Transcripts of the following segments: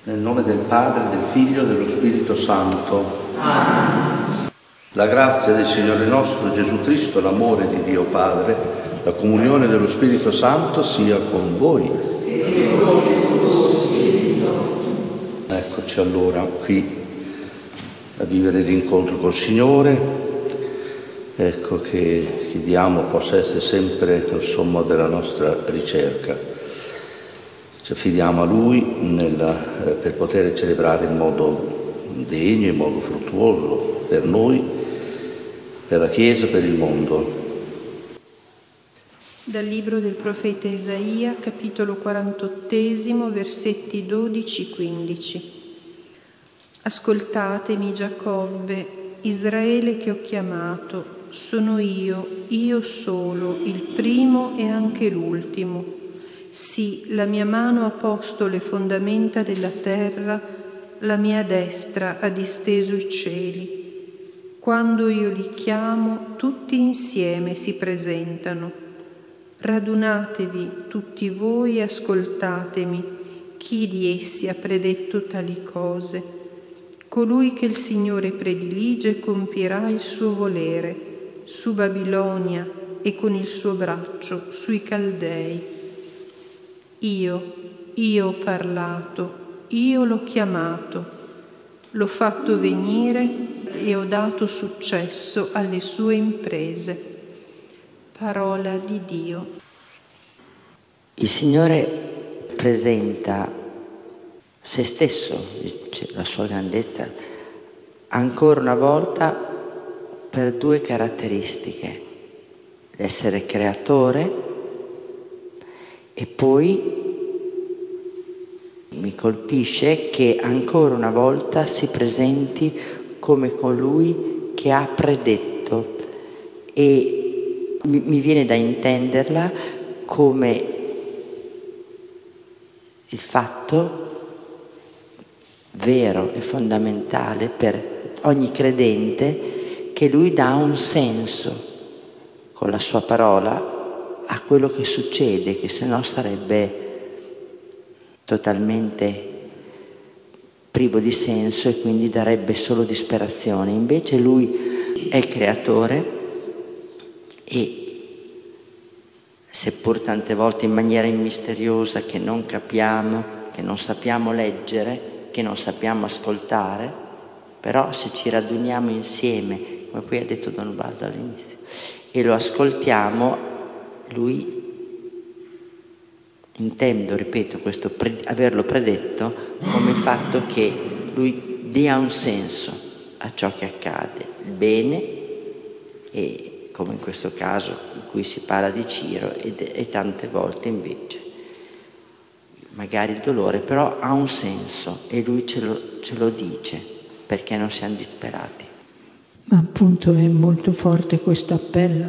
Nel nome del Padre, del Figlio e dello Spirito Santo. Amen. La grazia del Signore nostro Gesù Cristo, l'amore di Dio Padre, la comunione dello Spirito Santo sia con voi. E con il tuo spirito. Eccoci allora qui a vivere l'incontro col Signore. Ecco che chiediamo possa essere sempre il sommo della nostra ricerca. Ci affidiamo a Lui per poter celebrare in modo degno, in modo fruttuoso per noi, per la Chiesa, per il mondo. Dal libro del profeta Isaia, capitolo 48, versetti 12-15. Ascoltatemi, Giacobbe, Israele che ho chiamato, sono io solo, il primo e anche l'ultimo. Sì, la mia mano ha posto le fondamenta della terra, la mia destra ha disteso i cieli. Quando io li chiamo, tutti insieme si presentano. Radunatevi tutti voi e ascoltatemi, chi di essi ha predetto tali cose? Colui che il Signore predilige compierà il suo volere, su Babilonia e con il suo braccio sui Caldei. Io ho parlato, io l'ho chiamato, l'ho fatto venire e ho dato successo alle sue imprese. Parola di Dio. Il Signore presenta se stesso, la sua grandezza, ancora una volta per due caratteristiche: l'essere creatore e poi mi colpisce che ancora una volta si presenti come colui che ha predetto, e mi viene da intenderla come il fatto vero e fondamentale per ogni credente che lui dà un senso con la sua parola a quello che succede, che se no sarebbe totalmente privo di senso e quindi darebbe solo disperazione. Invece lui è il creatore e, seppur tante volte in maniera misteriosa che non capiamo, che non sappiamo leggere, che non sappiamo ascoltare, però se ci raduniamo insieme, come poi ha detto Don Ubaldo all'inizio, e lo ascoltiamo, lui, intendo, ripeto, questo averlo predetto come il fatto che lui dia un senso a ciò che accade, il bene, e come in questo caso in cui si parla di Ciro e tante volte invece magari il dolore, però ha un senso e lui ce lo dice perché non siamo disperati. Ma appunto è molto forte questo appello: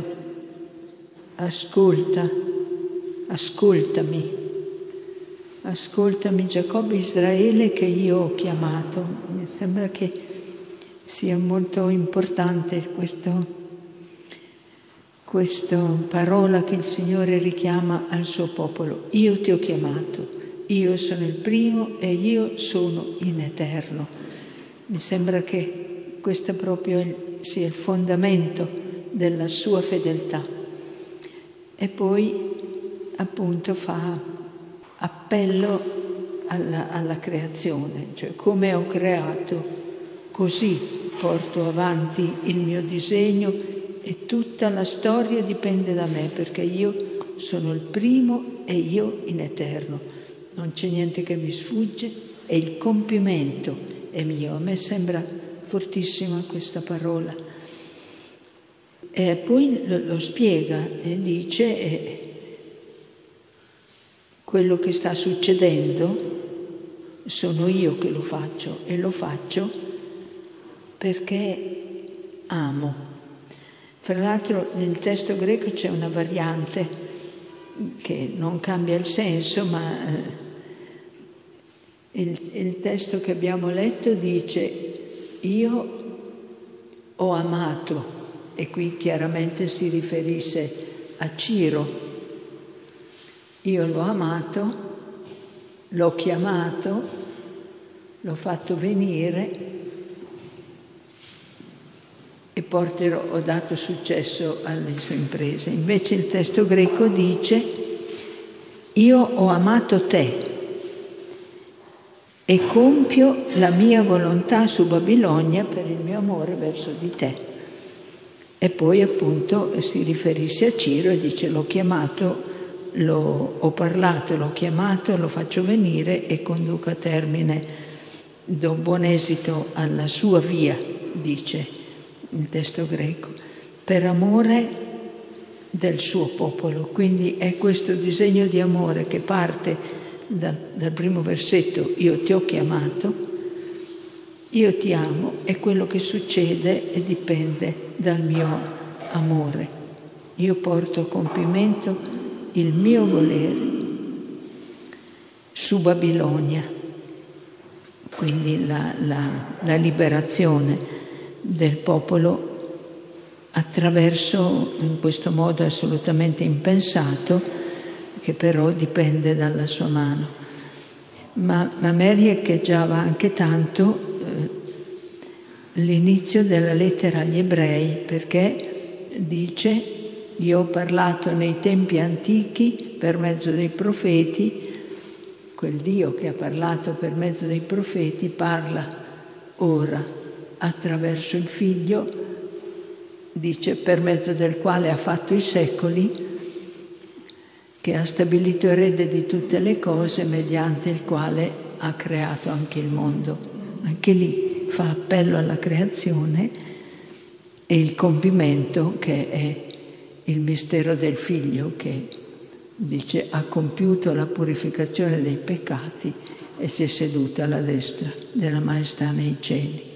ascoltami Giacobbe, Israele che io ho chiamato. Mi sembra che sia molto importante questa parola che il Signore richiama al suo popolo. Io ti ho chiamato, io sono il primo e io sono in eterno. Mi sembra che questo proprio sia il fondamento della sua fedeltà. E poi appunto fa appello alla creazione, cioè come ho creato, così porto avanti il mio disegno e tutta la storia dipende da me, perché io sono il primo e io in eterno. Non c'è niente che mi sfugge e il compimento è mio. A me sembra fortissima questa parola. E poi lo spiega e dice quello che sta succedendo sono io che lo faccio, e lo faccio perché amo. Fra l'altro nel testo greco c'è una variante che non cambia il senso, ma il testo che abbiamo letto dice: io ho amato, e qui chiaramente si riferisce a Ciro. Io l'ho amato, l'ho chiamato l'ho fatto venire e ho dato successo alle sue imprese. Invece il testo greco dice: io ho amato te e compio la mia volontà su Babilonia per il mio amore verso di te. E poi appunto si riferisce a Ciro e dice: l'ho chiamato, ho parlato, l'ho chiamato, lo faccio venire e conduco a termine, do buon esito alla sua via, dice il testo greco, per amore del suo popolo. Quindi è questo disegno di amore che parte dal primo versetto: io ti ho chiamato, io ti amo, e quello che succede e dipende dal mio amore. Io porto a compimento il mio volere su Babilonia. Quindi la liberazione del popolo attraverso, in questo modo assolutamente impensato, che però dipende dalla sua mano. Ma Mary echeggiava anche tanto l'inizio della lettera agli ebrei, perché dice: io ho parlato nei tempi antichi per mezzo dei profeti. Quel Dio che ha parlato per mezzo dei profeti parla ora attraverso il Figlio, dice, per mezzo del quale ha fatto i secoli, che ha stabilito erede di tutte le cose, mediante il quale ha creato anche il mondo. Anche lì fa appello alla creazione e il compimento, che è il mistero del Figlio, che dice ha compiuto la purificazione dei peccati e si è seduto alla destra della maestà nei cieli.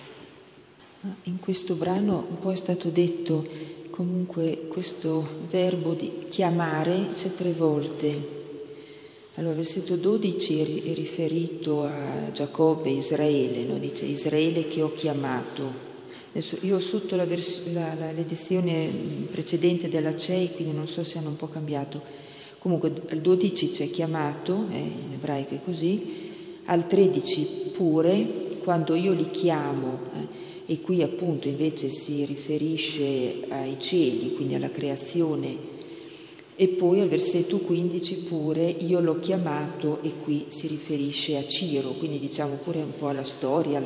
In questo brano un po' è stato detto, comunque questo verbo di chiamare c'è 3 volte. Allora, versetto 12 è riferito a Giacobbe, Israele, no? Dice Israele che ho chiamato. Adesso io ho sotto l'edizione precedente della CEI, quindi non so se hanno un po' cambiato. Comunque al 12 c'è chiamato, in ebraico è così, al 13 pure, quando io li chiamo, e qui appunto invece si riferisce ai cieli, quindi alla creazione, e poi al versetto 15 pure io l'ho chiamato, e qui si riferisce a Ciro, quindi diciamo pure un po' alla storia,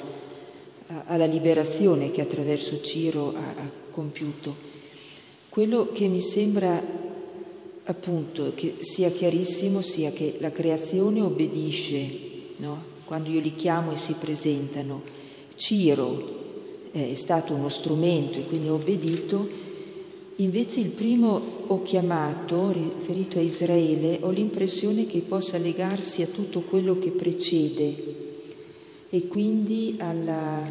alla liberazione che attraverso Ciro ha compiuto. Quello che mi sembra appunto che sia chiarissimo sia che la creazione obbedisce, no? Quando io li chiamo e si presentano. Ciro è stato uno strumento e quindi ha obbedito. Invece il primo ho chiamato, riferito a Israele, ho l'impressione che possa legarsi a tutto quello che precede e quindi alla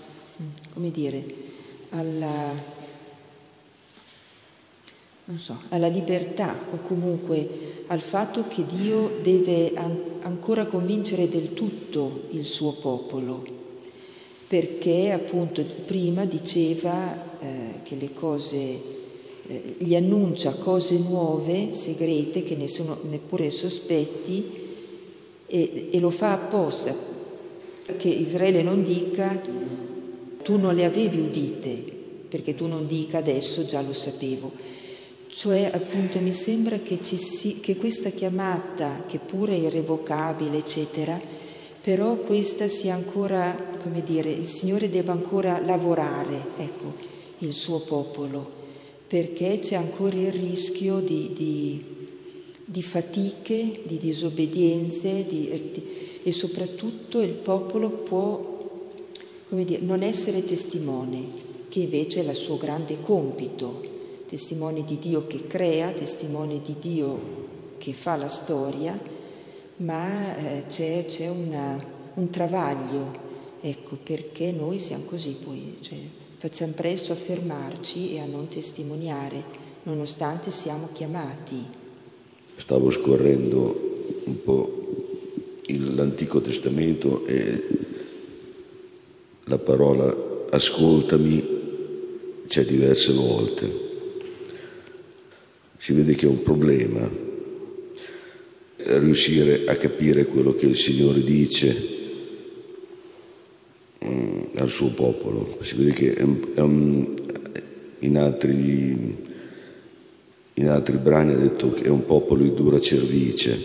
libertà, o comunque al fatto che Dio deve ancora convincere del tutto il suo popolo, perché appunto prima diceva che le cose, gli annuncia cose nuove, segrete, che ne sono neppure sospetti, e lo fa apposta, che Israele non dica tu non le avevi udite, perché tu non dica adesso già lo sapevo. Cioè appunto mi sembra che questa chiamata, che pure è irrevocabile eccetera, però questa sia ancora, il Signore debba ancora lavorare, il suo popolo, perché c'è ancora il rischio di fatiche, di disobbedienze, e soprattutto il popolo può, non essere testimone, che invece è il suo grande compito, testimone di Dio che crea, testimone di Dio che fa la storia, ma c'è un travaglio, perché noi siamo così poi, facciamo presto a fermarci e a non testimoniare, nonostante siamo chiamati. Stavo scorrendo un po' l'Antico Testamento e la parola ascoltami c'è diverse volte. Si vede che è un problema riuscire a capire quello che il Signore dice al suo popolo. Si vede che in altri brani ha detto che è un popolo di dura cervice.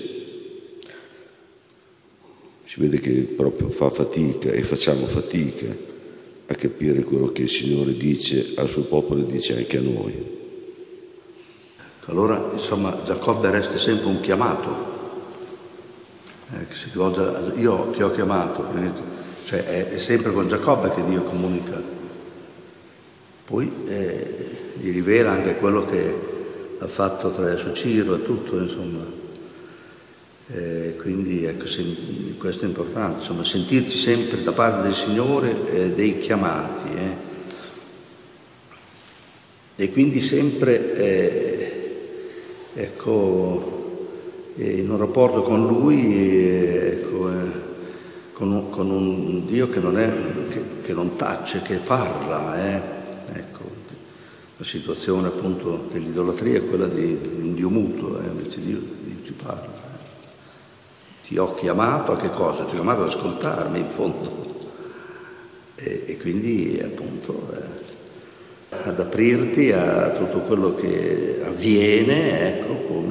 Si vede che proprio fa fatica, e facciamo fatica a capire quello che il Signore dice al suo popolo e dice anche a noi. Allora, insomma, Giacobbe resta sempre un chiamato. Si rivolge, io ti ho chiamato, cioè è sempre con Giacobbe che Dio comunica. Poi gli rivela anche quello che ha fatto attraverso Ciro e tutto, insomma. Quindi ecco, questo è importante, insomma, sentirci sempre da parte del Signore dei chiamati. E quindi sempre in un rapporto con Lui, con un Dio che non tace, che parla. La situazione appunto dell'idolatria è quella di un Dio muto, invece Dio ci parla. Ti ho chiamato a che cosa? Ti ho chiamato ad ascoltarmi in fondo. E quindi appunto ad aprirti a tutto quello che avviene,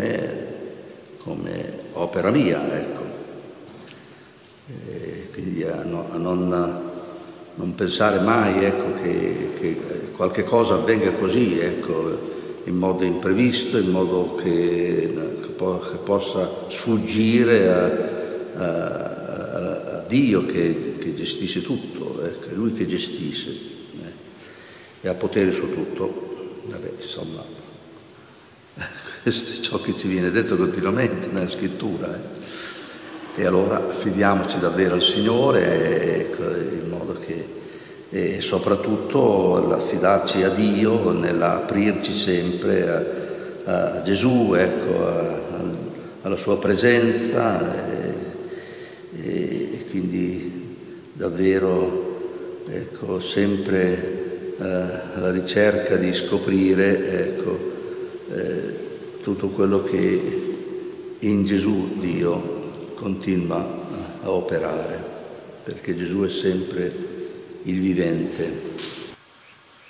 come opera mia, quindi a non pensare mai, che qualche cosa avvenga così, in modo imprevisto, in modo che possa sfuggire a Dio che gestisce tutto, è Lui che gestisce e ha potere su tutto. Insomma, questo è ciò che ci viene detto continuamente nella Scrittura. E allora affidiamoci davvero al Signore, in modo che, e soprattutto affidarci a Dio nell'aprirci sempre a Gesù, alla sua presenza, e quindi davvero sempre alla ricerca di scoprire tutto quello che in Gesù Dio continua a operare, perché Gesù è sempre il vivente.